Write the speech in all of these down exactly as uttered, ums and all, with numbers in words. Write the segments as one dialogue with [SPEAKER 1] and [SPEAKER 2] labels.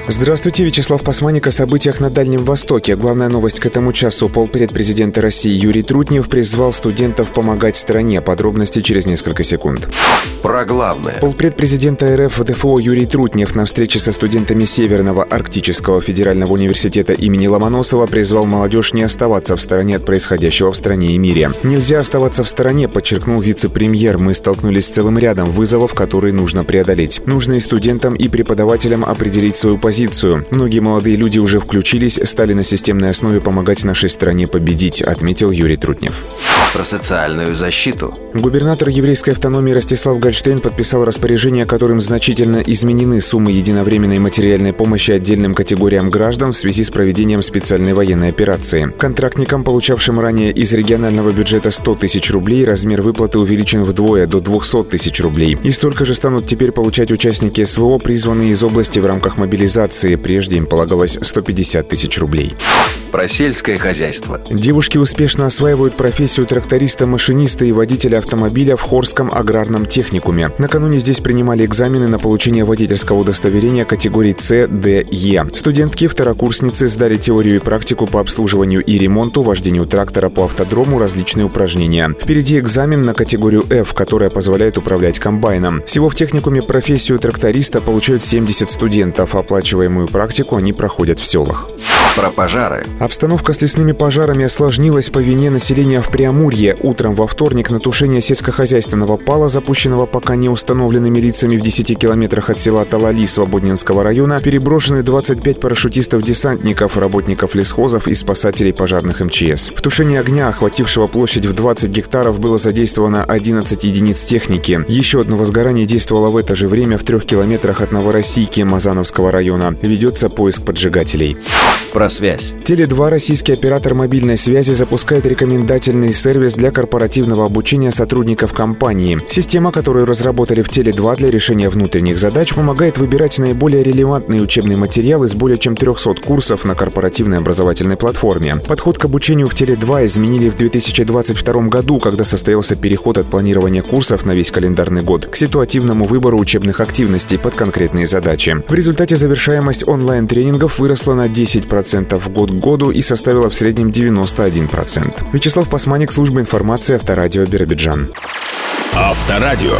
[SPEAKER 1] Здравствуйте, Вячеслав Пасманик о событиях на Дальнем Востоке. Главная новость к этому часу. Полпред президента России Юрий Трутнев призвал студентов помогать стране. Подробности через несколько секунд.
[SPEAKER 2] Про главное.
[SPEAKER 1] Полпред президента РФ ВДФО Юрий Трутнев на встрече со студентами Северного Арктического федерального университета имени Ломоносова призвал молодежь не оставаться в стороне от происходящего в стране и мире. «Нельзя оставаться в стороне», подчеркнул вице-премьер. «Мы столкнулись с целым рядом вызовов, которые нужно преодолеть. Нужно и студентам, и преподавателям определить свою позицию. Многие молодые люди уже включились, стали на системной основе помогать нашей стране победить», отметил Юрий Трутнев.
[SPEAKER 2] Про социальную защиту.
[SPEAKER 1] Губернатор еврейской автономии Ростислав Гольштейн подписал распоряжение, которым значительно изменены суммы единовременной материальной помощи отдельным категориям граждан в связи с проведением специальной военной операции. Контрактникам, получавшим ранее из регионального бюджета сто тысяч рублей, размер выплаты увеличен вдвое до двухсот тысяч рублей. И столько же станут теперь получать участники СВО, призванные из области в рамках мобилизации. Прежде им полагалось сто пятьдесят тысяч рублей.
[SPEAKER 2] Про сельское хозяйство.
[SPEAKER 1] Девушки успешно осваивают профессию тракториста, машиниста и водителя автомобиля в Хорском аграрном техникуме. Накануне здесь принимали экзамены на получение водительского удостоверения категорий С, Д, Е. Студентки, второкурсницы сдали теорию и практику по обслуживанию и ремонту, вождению трактора по автодрому, различные упражнения. Впереди экзамен на категорию F, которая позволяет управлять комбайном. Всего в техникуме профессию тракториста получают семьдесят студентов. Оплачиваемую практику они проходят в селах.
[SPEAKER 2] Про пожары.
[SPEAKER 1] Обстановка с лесными пожарами осложнилась по вине населения в Преамурье. Утром во вторник на тушение сельскохозяйственного пала, запущенного пока не установленными лицами в десяти километрах от села Талали Свободненского района, переброшены двадцать пять парашютистов-десантников, работников лесхозов и спасателей пожарных эм че эс. В тушении огня, охватившего площадь в двадцать гектаров, было задействовано одиннадцать единиц техники. Еще одно возгорание действовало в это же время в трех километрах от Новороссийки Мазановского района. Ведется поиск поджигателей.
[SPEAKER 2] Про связь.
[SPEAKER 1] Теле два, российский оператор мобильной связи, запускает рекомендательный сервис для корпоративного обучения сотрудников компании. Система, которую разработали в Теле два для решения внутренних задач, помогает выбирать наиболее релевантные учебные материалы из более чем трехсот курсов на корпоративной образовательной платформе. Подход к обучению в Теле два изменили в две тысячи двадцать втором году, когда состоялся переход от планирования курсов на весь календарный год к ситуативному выбору учебных активностей под конкретные задачи. В результате завершаемость онлайн-тренингов выросла на десять процентов год к году и составила в среднем девяносто один процент. Вячеслав Пасманик, служба информации, Авторадио, Биробиджан.
[SPEAKER 3] Авторадио.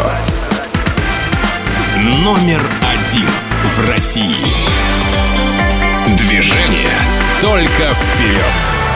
[SPEAKER 3] Номер один в России. Движение только вперед.